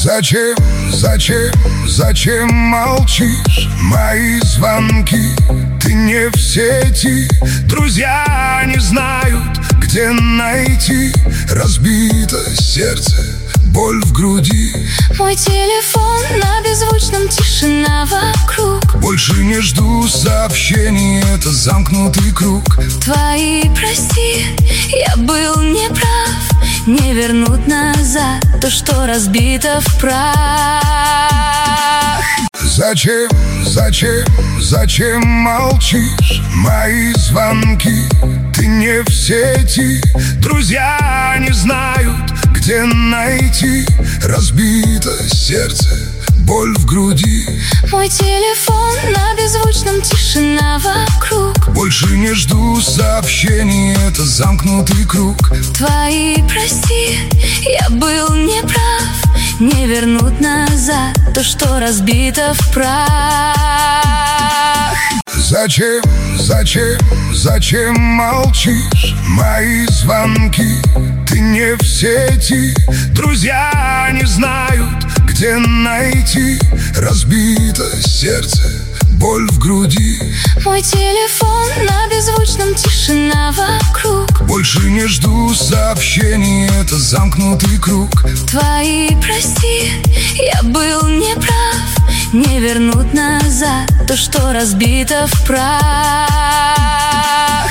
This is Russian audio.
Зачем молчишь? Мои звонки, ты не в сети. Друзья не знают, где найти. Разбито сердце, боль в груди. Мой телефон на беззвучном, тишина вокруг. Больше не жду сообщений, это замкнутый круг. Твои прости, я был неправ. Не вернуть назад то, что разбито в прах. Зачем молчишь? Мои звонки, ты не в сети. Друзья не знают, где найти. Разбито сердце, боль в груди. Мой телефон на беззвучном, тишина вокруг. Больше не жду сообщений, это замкнутый круг. Твои прости, я был неправ. Не вернуть назад то, что разбито в прах. Зачем молчишь? Мои звонки, ты не в сети. Друзья не знают, где найти. Разбито сердце, боль в груди. Мой телефон на беззвучном, тишина вокруг. Больше не жду сообщений, это замкнутый круг. Твои прости, я был неправ. Не вернуть назад то, что разбито в прах.